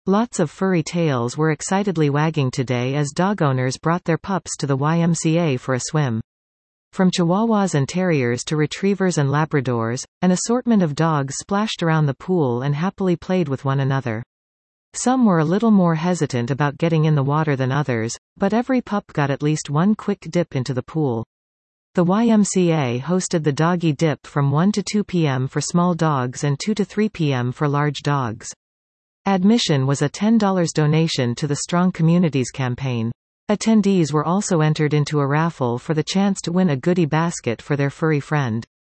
Lots of furry tails were excitedly wagging today as dog owners brought their pups to the YMCA for a swim. From Chihuahuas and Terriers to Retrievers and Labradors, an assortment of dogs splashed around the pool and happily played with one another. Some were a little more hesitant about getting in the water than others, but every pup got at least one quick dip into the pool. The YMCA hosted the Doggy Dip from 1 to 2 p.m. for small dogs and 2 to 3 p.m. for large dogs. Admission was a $10 donation to the Strong Communities campaign. Attendees were also entered into a raffle for the chance to win a goodie basket for their furry friend.